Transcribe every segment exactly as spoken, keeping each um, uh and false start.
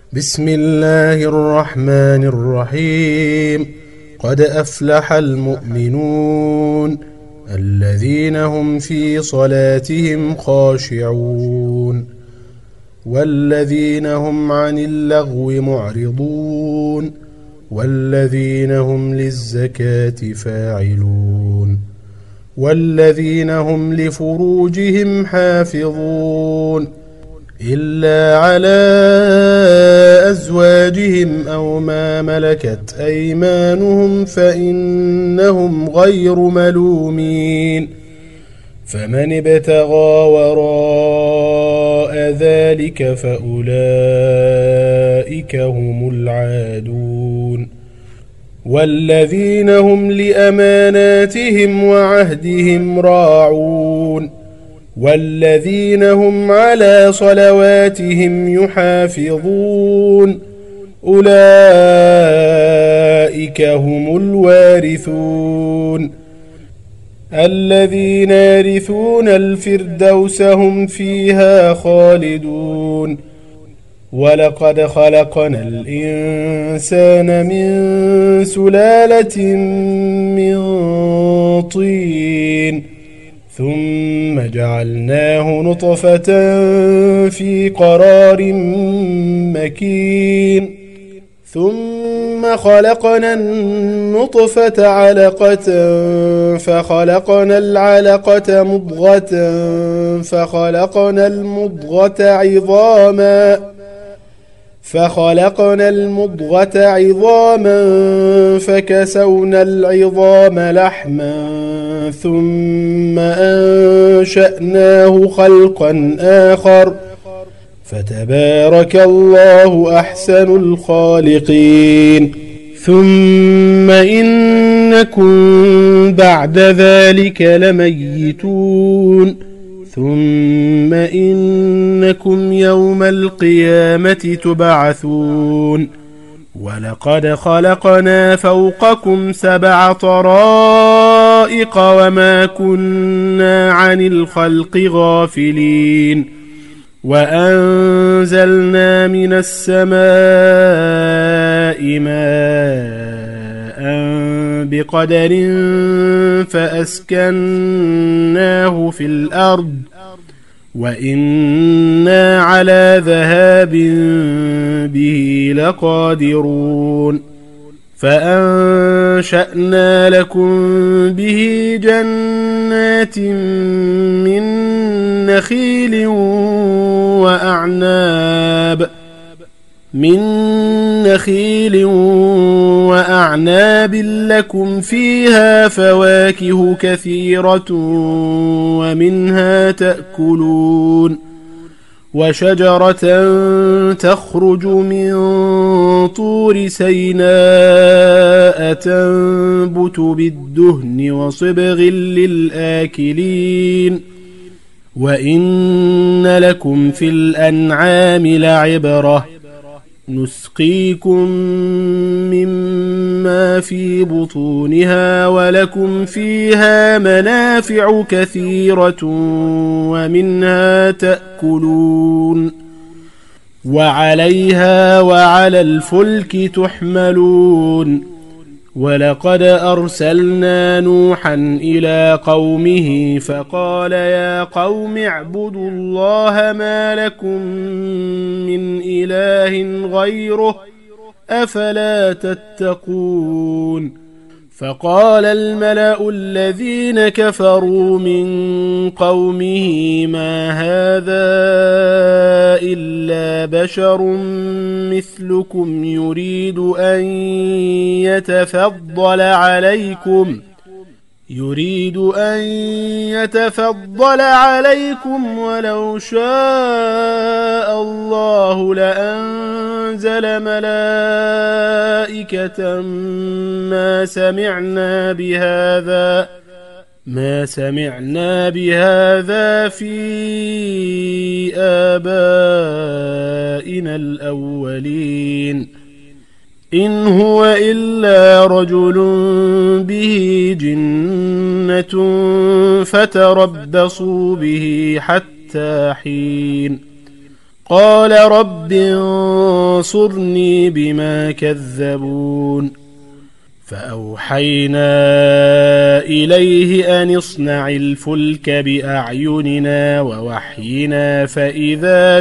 بسم الله الرحمن الرحيم. قد أفلح المؤمنون الذين هم في صلاتهم خاشعون والذين هم عن اللغو معرضون والذين هم للزكاة فاعلون والذين هم لفروجهم حافظون إلا على أزواجهم أو ما ملكت أيمانهم فإنهم غير ملومين. فمن ابتغى وراء ذلك فأولئك هم العادون والذين هم لأماناتهم وعهدهم راعون والذين هم على صلواتهم يحافظون أولئك هم الوارثون الذين يرثون الفردوس هم فيها خالدون. ولقد خلقنا الإنسان من سلالة من طين ثم جعلناه نطفة في قرار مكين ثم خلقنا النطفة علقة فخلقنا العلقة مضغة فخلقنا المضغة عظاما فخلقنا المضغة عظاما فكسونا العظام لحما ثم أنشأناه خلقا آخر فتبارك الله أحسن الخالقين. ثم إنكم بعد ذلك لميتون ثم إنكم يوم القيامة تبعثون. ولقد خلقنا فوقكم سبع طرائق وما كنا عن الخلق غافلين وأنزلنا من السماء ماء بقدر فأسكناه في الأرض وإنا على ذهاب به لقادرون. فأنشأنا لكم به جنات من نخيل وأعناب من نخيل وأعناب لكم فيها فواكه كثيرة ومنها تأكلون وشجرة تخرج من طور سيناء تنبت بالدهن وصبغ للآكلين وإن لكم في الأنعام لعبرة نسقيكم مما في بطونها ولكم فيها منافع كثيرة ومنها تأكلون وعليها وعلى الفلك تحملون. ولقد أرسلنا نوحا إلى قومه فقال يا قوم اعبدوا الله ما لكم من إله غيره أفلا تتقون. فقال الملأ الذين كفروا من قومه ما هذا إلا بشر مثلكم يريد أن يتفضل عليكم يريد أن يتفضل عليكم ولو شاء الله لأنزل ملائكة ما سمعنا بهذا ما سمعنا بهذا في آبائنا الأولين إن هو إلا رجل به جنة فتربصوا به حتى حين قال رب انصرني بما كذبون فأوحينا إليه أن اصنع الفلك بأعيننا ووحينا فإذا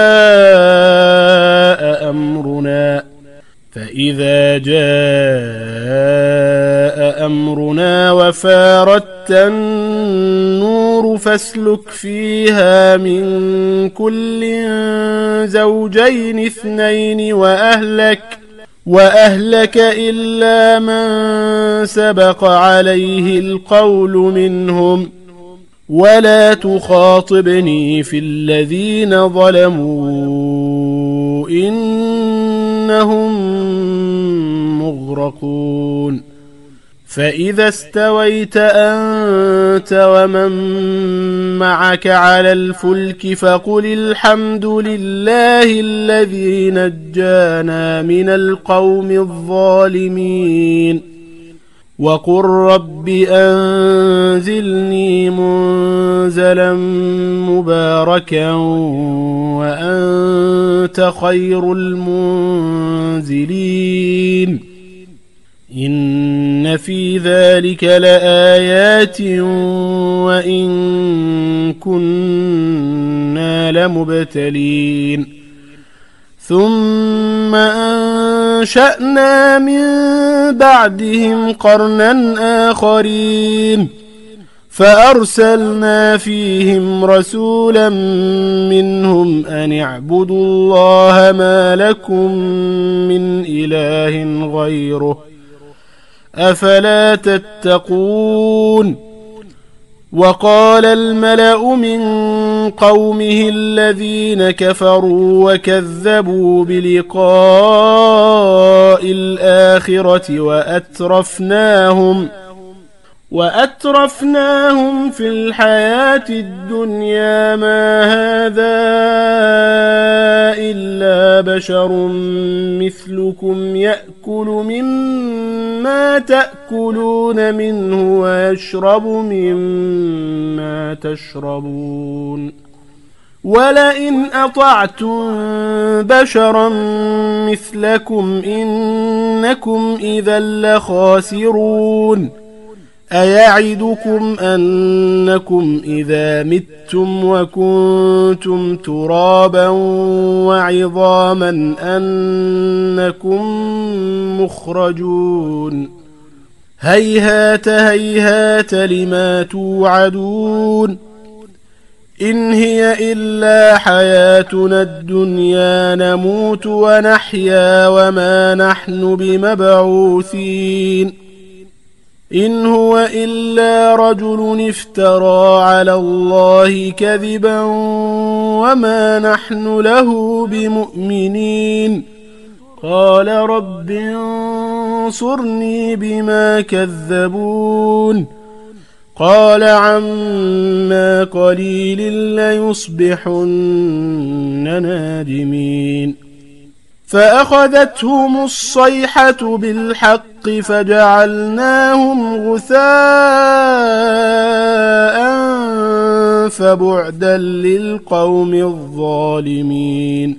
جاء أمرنا فإذا جاء أمرنا وفارت النور فاسلك فيها من كل زوجين اثنين وأهلك وأهلك إلا من سبق عليه القول منهم ولا تخاطبني في الذين ظلموا إنهم مغرقون فإذا استويت أنت ومن معك على الفلك فقل الحمد لله الذي نجانا من القوم الظالمين وقل رب أنزلني منزلا مباركا وأنت خير المنزلين إن في ذلك لآيات وإن كنا لمبتلين ثم أنشأنا من بعدهم قرنا آخرين فأرسلنا فيهم رسولا منهم أن اعبدوا الله ما لكم من إله غيره أفلا تتقون وقال الملأ من قومه الذين كفروا وكذبوا بلقاء الآخرة وأترفناهم وأترفناهم في الحياة الدنيا ما هذا إلا بشر مثلكم يأكل مما تأكلون منه ويشرب مما تشربون ولئن أطعتم بشرا مثلكم إنكم إذا لخاسرون أيعدكم أنكم إذا متم وكنتم ترابا وعظاما أنكم مخرجون هيهات هيهات لما توعدون إن هي إلا حياتنا الدنيا نموت ونحيا وما نحن بمبعوثين إن هو إلا رجل افترى على الله كذبا وما نحن له بمؤمنين قال رب انصرني بما كذبون قال عما قليل ليصبحن نادمين فأخذتهم الصيحة بالحق فجعلناهم غثاء فبعدا للقوم الظالمين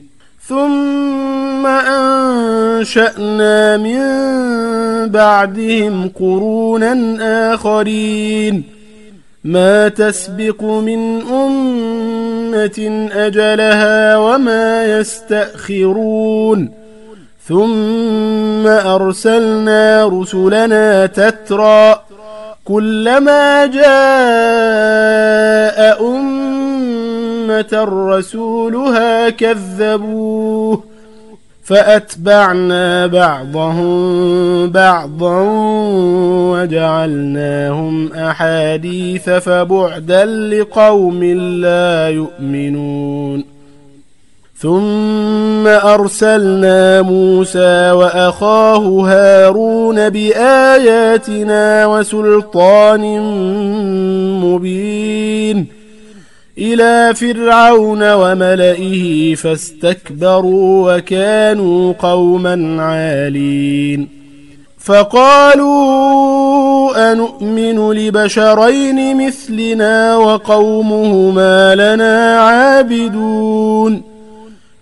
ثم أنشأنا من بعدهم قرونا آخرين ما تسبق من أمة أجلها وما يستأخرون ثم أرسلنا رسلنا تترى كلما جاء أمة رسولها كذبوه فأتبعنا بعضهم بعضا وجعلناهم أحاديث فبعدا لقوم لا يؤمنون ثم أرسلنا موسى وأخاه هارون بآياتنا وسلطان مبين إلى فرعون وملئه فاستكبروا وكانوا قوما عالين فقالوا أنؤمن لبشرين مثلنا وقومهما لنا عابدون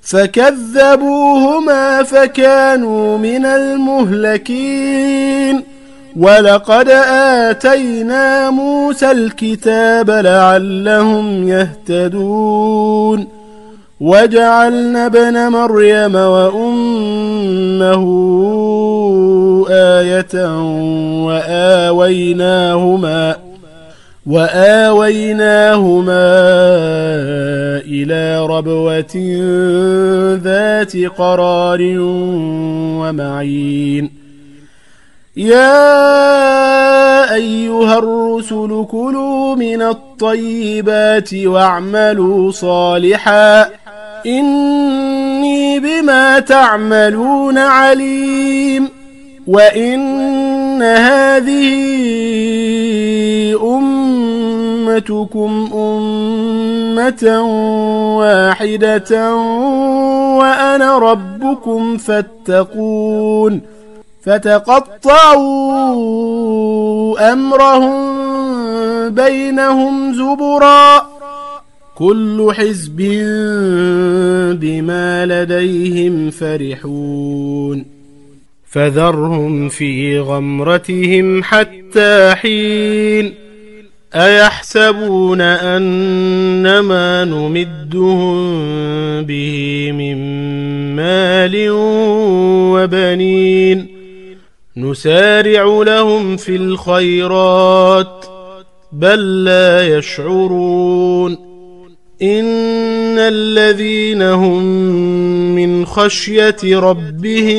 فكذبوهما فكانوا من المهلكين ولقد آتينا موسى الكتاب لعلهم يهتدون وجعلنا ابن مريم وأمه آية وآويناهما وآويناهما إلى ربوة ذات قرار ومعين يا أيها الرسل كلوا من الطيبات واعملوا صالحا إني بما تعملون عليم وإن هذه أمتكم أمة واحدة وأنا ربكم فاتقون فتقطعوا أمرهم بينهم زبرا كل حزب بما لديهم فرحون فذرهم في غمرتهم حتى حين أيحسبون أن ما نمدهم به من مال وبنين نسارع لهم في الخيرات بل لا يشعرون إن الذين هم من خشية ربهم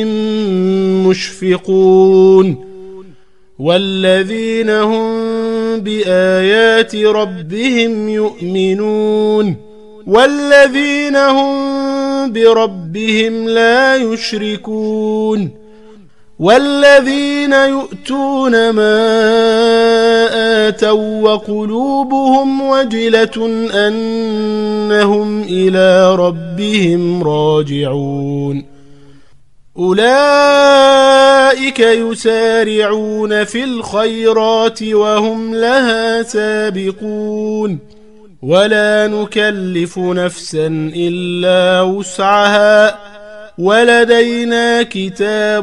مشفقون والذين هم بآيات ربهم يؤمنون والذين هم بربهم لا يشركون والذين يؤتون ما آتوا وقلوبهم وجلة أنهم إلى ربهم راجعون أولئك يسارعون في الخيرات وهم لها سابقون ولا نكلف نفسا إلا وسعها ولدينا كتاب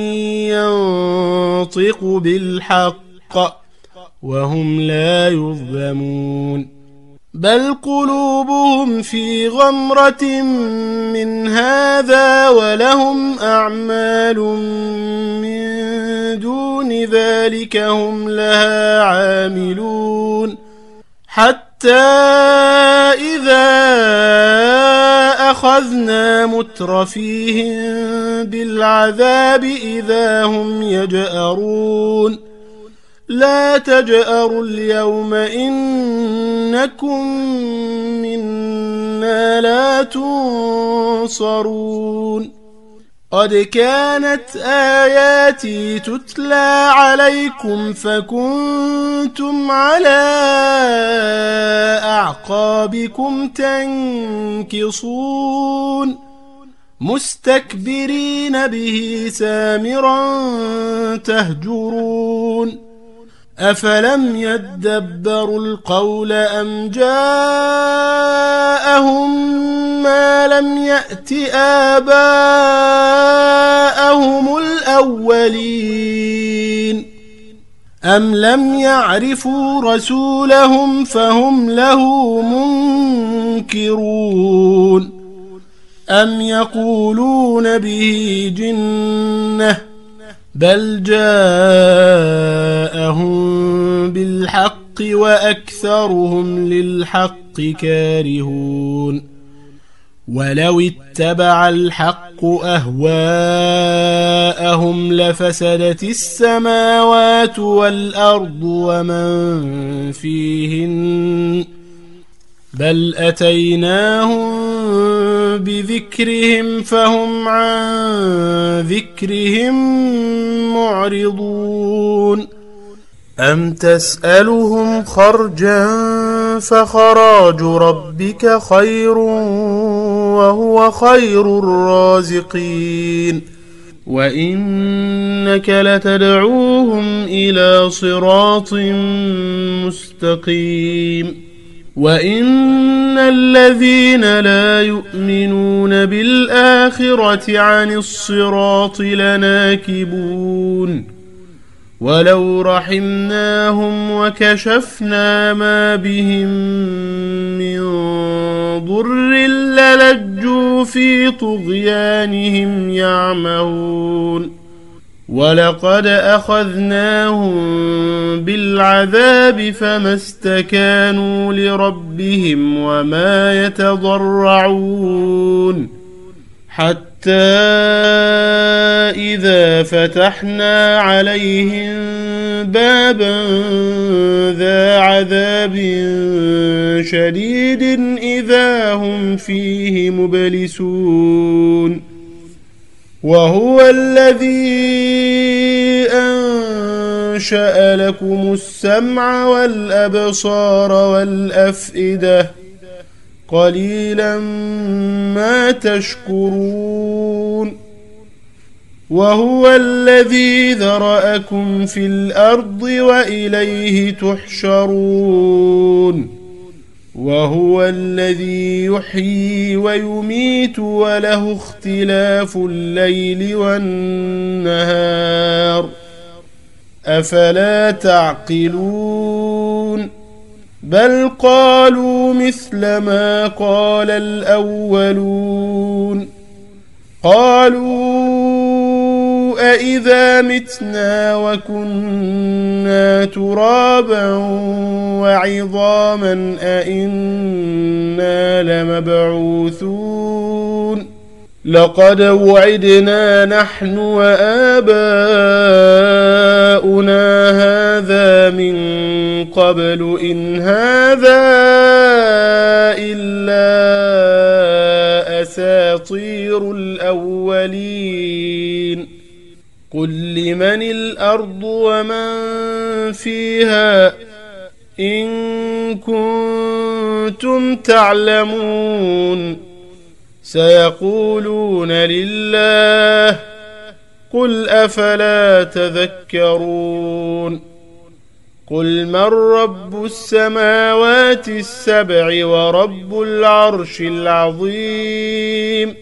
ينطق بالحق وهم لا يظلمون بل قلوبهم في غمرة من هذا ولهم أعمال من دون ذلك هم لها عاملون حتى إذا أخذنا مترفيهم بالعذاب إذا هم يجأرون لا تجأروا اليوم إنكم منا لا تنصرون قد كانت آياتي تتلى عليكم فكنتم على أعقابكم تنكصون مستكبرين به سامرا تهجرون أفلم يدبروا القول أم جاءهم ما لم يأت آباءهم الأولين أم لم يعرفوا رسولهم فهم له منكرون أم يقولون به جنة بل جاءهم بالحق وأكثرهم للحق كارهون ولو اتبع الحق أهواءهم لفسدت السماوات والأرض ومن فيهن بل أتيناهم بذكرهم فهم عن ذكرهم معرضون أم تسألهم خرجا فخراج ربك خير وهو خير الرازقين وإنك لتدعوهم إلى صراط مستقيم وإن الذين لا يؤمنون بالآخرة عن الصراط لناكبون ولو رحمناهم وكشفنا ما بهم من ضر للجوا في طغيانهم يعمهون ولقد أخذناهم بالعذاب فما استكانوا لربهم وما يتضرعون حتى إذا فتحنا عليهم بابا ذا عذاب شديد إذا هم فيه مبلسون وهو الذي أنشأ لكم السمع والأبصار والأفئدة قليلا ما تشكرون وهو الذي ذرأكم في الأرض وإليه تحشرون وهو الذي يحيي ويميت وله اختلاف الليل والنهار أفلا تعقلون بل قالوا مثل ما قال الأولون قالوا أإذا متنا وكنا ترابا وعظاما أإنا لمبعوثون لقد وعدنا نحن وآباؤنا هذا من قبل إن هذا إلا أساطير الأولين قل لمن الأرض ومن فيها إن كنتم تعلمون سيقولون لله قل أفلا تذكرون قل من رب السماوات السبع ورب العرش العظيم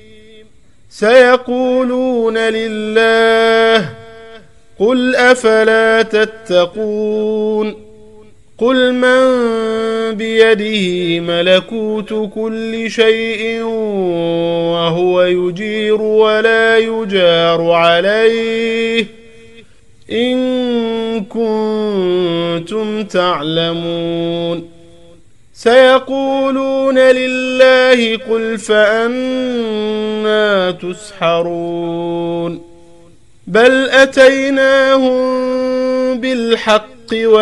سيقولون لله قل أفلا تتقون قل من بيده ملكوت كل شيء وهو يجير ولا يجار عليه إن كنتم تعلمون سيقولون لله قل فأنا تسحرون بل أتيناهم بالحق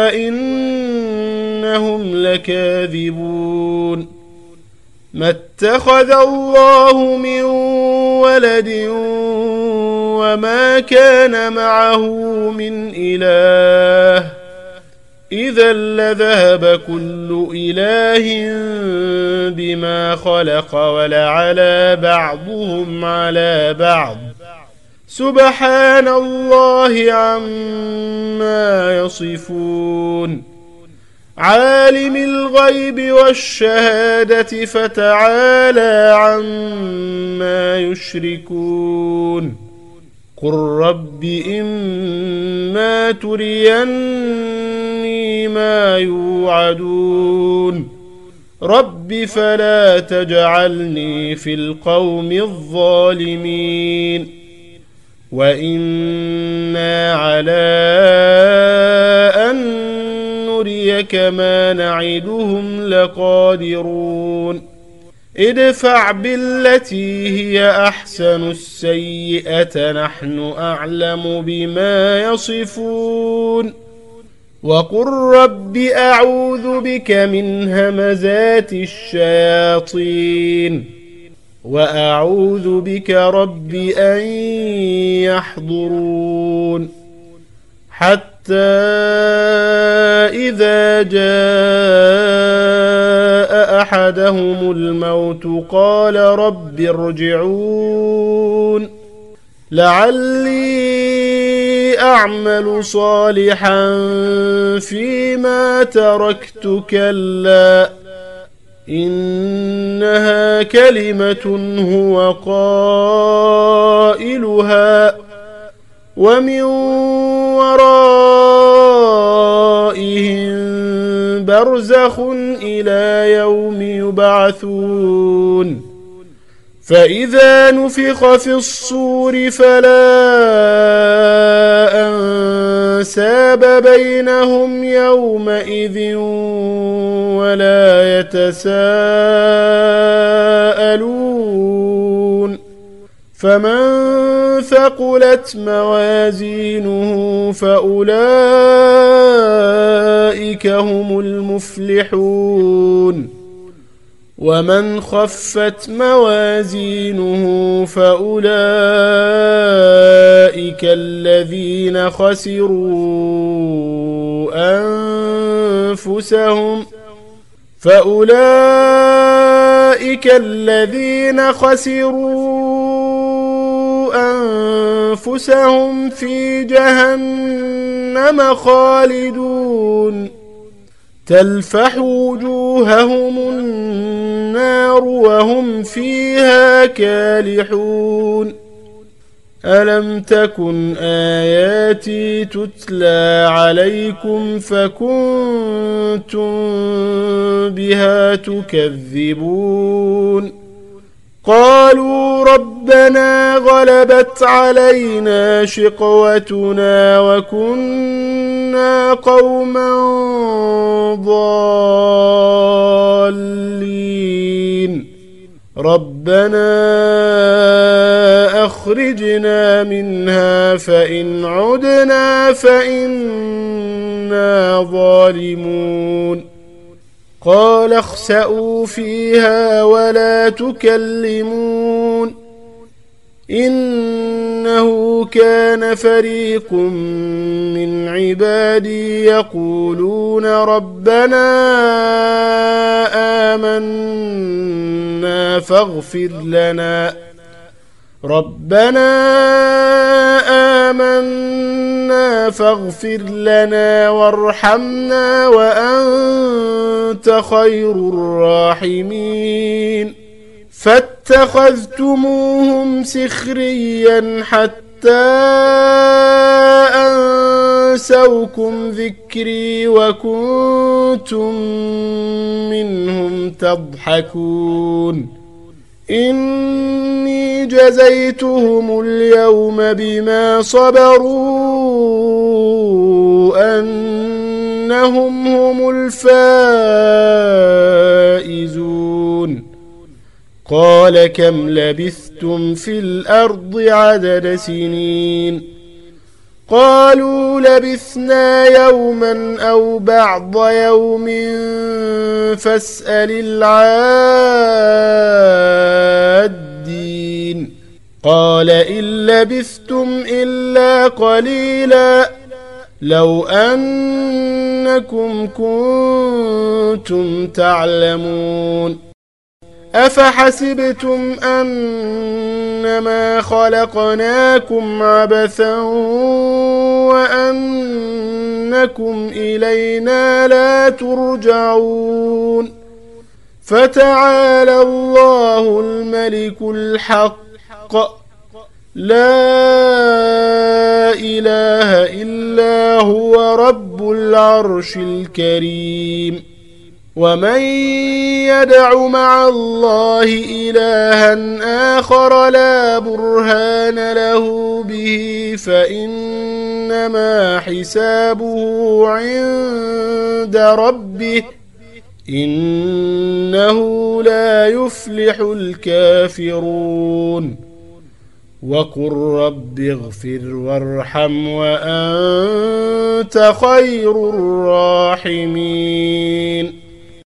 وإنهم لكاذبون ما اتخذ الله من ولد وما كان معه من إله إذا لذهب كل إله بما خلق ولعلى بعضهم على بعض سبحان الله عما يصفون عالم الغيب والشهادة فتعالى عما يشركون قل رب إما تريني ما يوعدون رب فلا تجعلني في القوم الظالمين وإنا على أن نريك ما نعدهم لقادرون ادفع بالتي هي أحسن السيئة نحن أعلم بما يصفون وقل رب أعوذ بك من همزات الشياطين وأعوذ بك رب أن يحضرون حتى إذا جاء أحدهم الموت قال رب ارجعون لعلي أعمل صالحا فيما تركت كلا إنها كلمة هو قائلها ومن ورائهم برزخ إلى يوم يبعثون فإذا نفخ في الصور فلا أنساب بينهم يومئذ ولا يتساءلون فمن ثقلت موازينه فأولئك هم المفلحون ومن خفت موازينه فأولئك الذين خسروا أنفسهم فأولئك الذين خسروا أنفسهم في جهنم خالدون تلفح وجوههم النار وهم فيها كالحون ألم تكن آياتي تتلى عليكم فكنتم بها تكذبون قالوا ربنا غلبت علينا شقوتنا وكنا قوما ضالين ربنا أخرجنا منها فإن عدنا فإنا ظالمون قال اخسئوا فيها ولا تكلمون إنه كان فريق من عبادي يقولون ربنا آمنا فاغفر لنا ربنا آمنا فاغفر لنا وارحمنا وأنت خير الراحمين فاتخذتموهم سخريا حتى أنسوكم ذكري وكنتم منهم تضحكون إني جزيتهم اليوم بما صبروا أنهم هم الفائزون قال كم لبثتم في الأرض عدد سنين قالوا لبثنا يوما أو بعض يوم فاسأل العادين قال إن لبثتم إلا قليلا لو أنكم كنتم تعلمون أفحسبتم أنما خلقناكم عبثا وأنكم إلينا لا ترجعون فتعالى الله الملك الحق لا إله إلا هو رب العرش الكريم ومن يدع مع الله إلها آخر لا برهان له به فإنما حسابه عند ربه إنه لا يفلح الكافرون وقل رب اغفر وارحم وأنت خير الراحمين